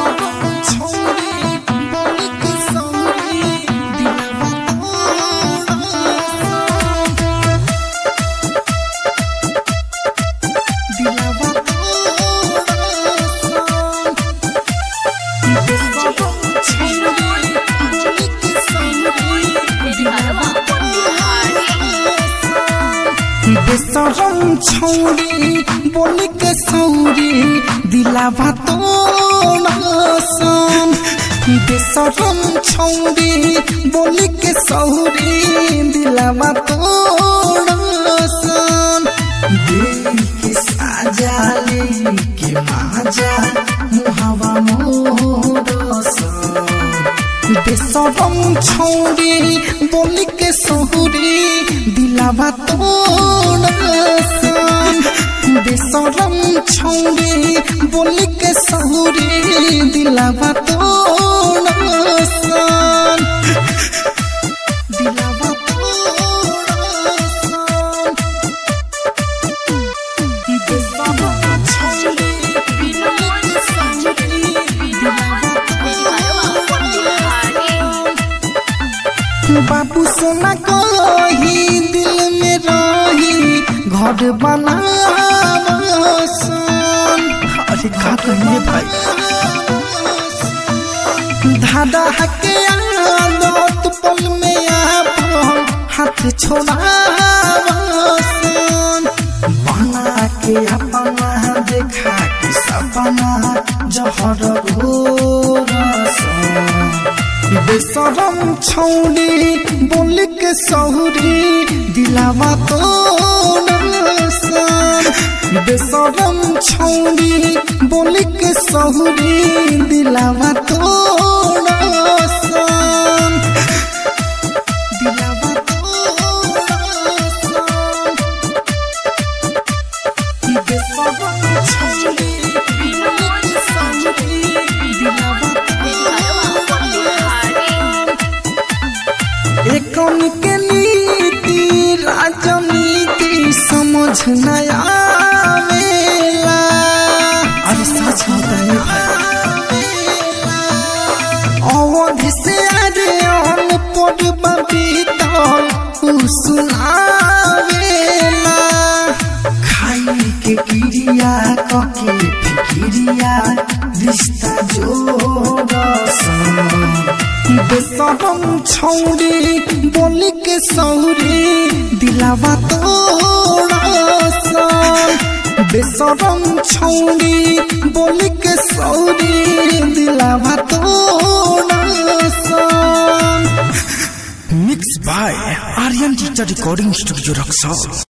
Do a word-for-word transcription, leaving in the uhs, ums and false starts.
बेसरम छौरी बोल के सौरी दिलावा तोड़सन। बेसरम छौरी बोल के सौरी दिलावा तोड़सन। दिल के साजा लेके माजा मुहावा मोरसन। बेसरम छौरी बोल के सौरी दिलावा तोड़सन। बेसरम छौरी बोल के सौरी दिलावा तोड़सन। दिलावा तोड़सन। बेसरम छौरी बोल के सौरी दिलावा तोड़सन। बाबू सोना कही दिल में रही घर बनावसन। अरे का कहिए भाई धादा के आदत पल में आपन हाथ छोड़ावसन। बना के अपना देखा के सपना जहर घोरसन। बेसरम छौरी बोल के सौरी दिलावा तोड़सन। बेसरम छौरी बोल के सौरी दिलावा तोड़सन। दिलावा तोड़सन। बेसरम छौरी बोल के सौरी दिलावा एकन के नीति राजनीति समझ नया आवेला। अरे सच बताए अवध से अरे अनपढ़ बबीतल सुनावेला। खाई के क्रिया कके फिक्रिया रिश्ता जोड़सन। बेसरम छौरी बोल के सौरी दिलावा तोड़सन। बेसरम छौरी बोल के सौरी दिलावा तोड़सन। Mix by Aryan digital recording studio Raxaul.